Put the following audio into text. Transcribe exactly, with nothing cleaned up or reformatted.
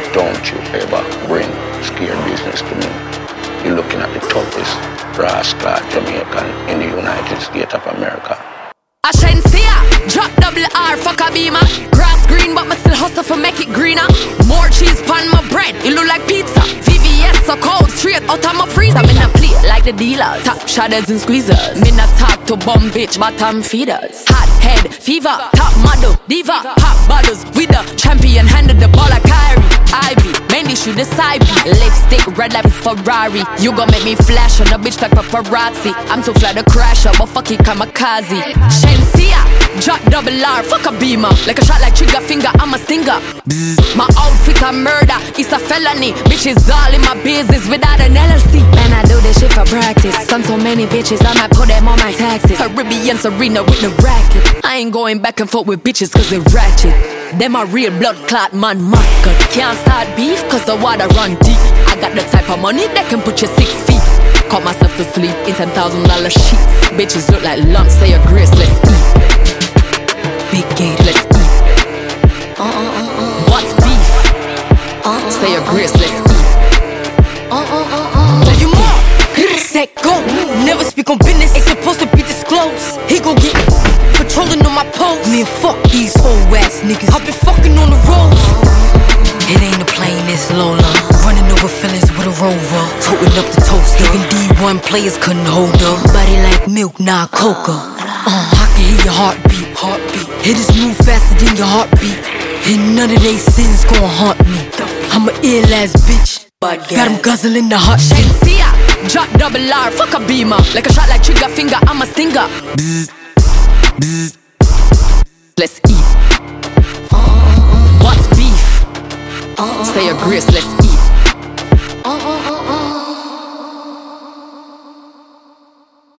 Don't you ever bring scare business to me. You're looking at the toughest rascal Jamaican in the United States of America. I shine see ya, drop double R, fuck a beamer. Grass green, but me still hustle for make it greener. More cheese pan my bread, it look like pizza. V V S so cold, straight out of my freezer. Me not play like the dealers, top shadows and squeezers. Me not talk to bum bitch, bottom feeders. Hot head, fever, top model, diva. Pop bottles with the champion, handed the ball like Kyrie. Ivy, Mendy shoot the side beat. Lipstick, red like Ferrari. You gon' make me flash on a bitch like paparazzi. I'm too fly to crash up, but fuck it, kamikaze. Shensia, drop double R, fuck a beamer. Like a shot like trigger finger, I'm a stinger. Bzz. My outfit a murder, it's a felony. Bitches all in my business without an L L C. Man, I do this shit for practice. Son so many bitches, I might put them on my taxes. Caribbean Serena with the racket. I ain't going back and forth with bitches cause they ratchet. Them a real blood clot man mascot. Can't start beef cause the water run deep. I got the type of money that can put you six feet. Caught myself to sleep in ten thousand dollar sheets. Bitches look like lumps, say your grace, let's eat. Big gate, let's eat. Uh, uh, uh, uh. What's beef? Uh, uh, say your grace, let's eat. Uh, uh, uh, uh. Tell you more. Set go. Never speak on business, ain't supposed to be disclosed. He gon' get patrolling on my post. Man, fuck these whole ass niggas. I've been fucking on the roads. It ain't a plane, it's Lola. Running over feelings with a rover. Toting up the toast. Even D one players couldn't hold her. Body like milk, nah, coca. Uh, I can hear your heartbeat, heartbeat. Hit is move faster than your heartbeat. And none of they sins gon' haunt me. I'm a ill ass bitch. Got him guzzling the hot shit. Shensia, drop double R, fuck a beamer. Like a shot like trigger finger, I'm a stinger. Bzz, bzz. Let's eat. What's beef? Say your grace, let's eat.